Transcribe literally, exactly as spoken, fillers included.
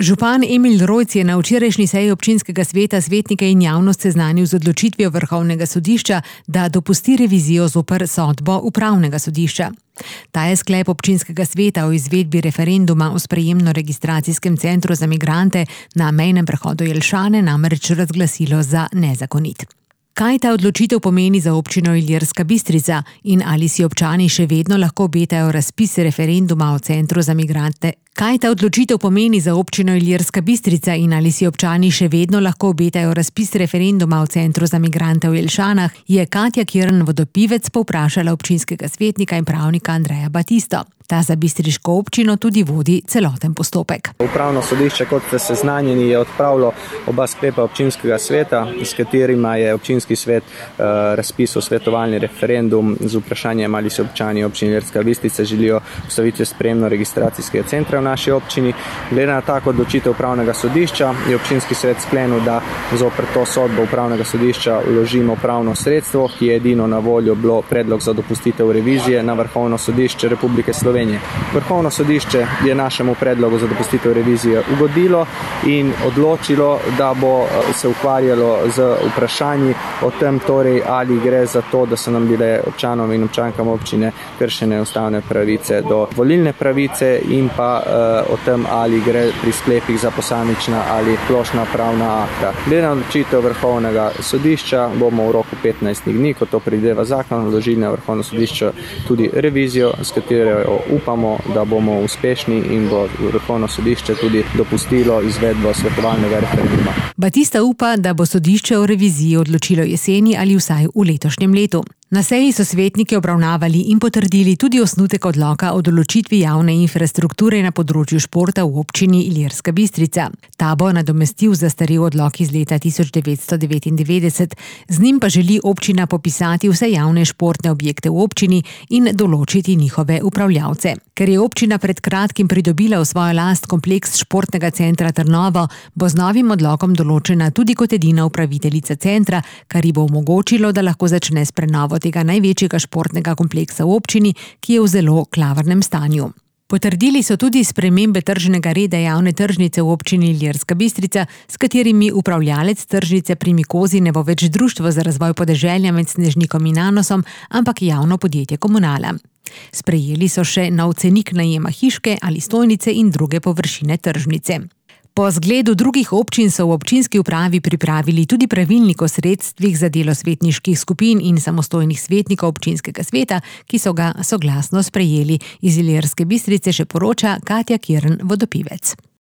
Župan Emil Rojc je na včerajšnji seji občinskega sveta svetnike in javnost seznanil z odločitvijo Vrhovnega sodišča, da dopusti revizijo zoper sodbo Upravnega sodišča. Ta je sklep občinskega sveta o izvedbi referenduma o sprejemno-registracijskem centru za migrante na mejnem prehodu Jelšane namreč razglasilo za nezakonit. Kaj ta odločitev pomeni za občino Ilirska Bistrica in ali si občani še vedno lahko obetajo razpis referenduma o centru za migrante? Kaj ta odločitev pomeni za občino Ilirska Bistrica in ali si občani še vedno lahko obetajo razpis referenduma o centru za migrante v Jelšanah, je Katja Kirn Vodopivec povprašala občinskega svetnika in pravnika Andreja Batisto. Ta za bistriško občino tudi vodi celoten postopek. Upravno sodišče, kot ste seznanjeni, je odpravilo oba sklepa občinskega sveta, s katerima je občinski svet uh, razpisal svetovalni referendum z vprašanjem, ali se občani občine Ilirska Bistrica želijo postaviti sprejemno-registracijskega centra v naši občini. Glede na tako odločitev Upravnega sodišča je občinski svet sklenil, da zoper to sodbo Upravnega sodišča vložimo pravno sredstvo, ki je edino na voljo bilo predlog za dopustitev revizije na Vrhovno sodišče Republike Slovenije. Vrhovno sodišče je našemu predlogu za dopustitev revizije ugodilo in odločilo, da bo se ukvarjalo z vprašanji o tem, torej, ali gre za to, da so nam bile občanom in občankam občine kršene ustavne pravice do volilne pravice in pa uh, o tem, ali gre pri sklepih za posamična ali splošna pravna akta. Glede na odločitev Vrhovnega sodišča bomo v roku petnajstih dni, ko to predvideva zakon, vložili na Vrhovno sodišče tudi revizijo, s katero upamo, da bomo uspešni in bo Vrhovno sodišče tudi dopustilo izvedbo svetovalnega referenduma. Batista upa, da bo sodišče o reviziji odločilo jeseni ali vsaj v letošnjem letu. Na seji so svetniki obravnavali in potrdili tudi osnutek odloka o določitvi javne infrastrukture na področju športa v občini Ilirska Bistrica. Ta bo nadomestil zastarel odlok iz leta tisoč devetsto devetindevetdeset, z njim pa želi občina popisati vse javne športne objekte v občini in določiti njihove upravljavce. Ker je občina pred kratkim pridobila v svojo last kompleks športnega centra Trnovo, bo z novim odlokom določena tudi kot edina upraviteljica centra, kar ji bo omogočilo, da lahko začne s prenovo tega največjega športnega kompleksa v občini, ki je v zelo klavrnem stanju. Potrdili so tudi spremembe tržnega reda javne tržnice v občini Ilirska Bistrica, s katerimi upravljalec tržnice pri Mikozi ne bo več Društvo za razvoj podeželja med Snežnikom in Anosom, ampak javno podjetje Komunala. Sprejeli so še nov cenik najema hiške ali stojnice in druge površine tržnice. Po zgledu drugih občin so v občinski upravi pripravili tudi pravilnik o sredstvih za delo svetniških skupin in samostojnih svetnikov občinskega sveta, ki so ga soglasno sprejeli. Iz Ilirske Bistrice še poroča Katja Kirn Vodopivec.